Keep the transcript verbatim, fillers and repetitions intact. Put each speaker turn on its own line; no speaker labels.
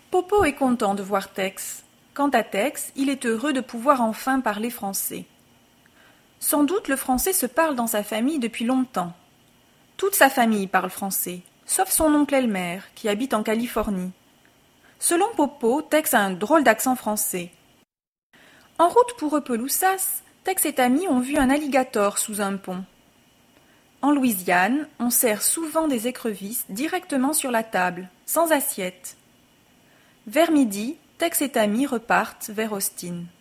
Popo est content de voir Tex. Quant à Tex, il est heureux de pouvoir enfin parler français. Sans doute le français se parle dans sa famille depuis longtemps. Toute sa famille parle français, sauf son oncle Elmer, qui habite en Californie. Selon Popo, Tex a un drôle d'accent français. En route pour Opelousas, Tex et Tammy ont vu un alligator sous un pont. En Louisiane, on sert souvent des écrevisses directement sur la table, sans assiette. Vers midi, Tex et Tammy repartent vers Austin.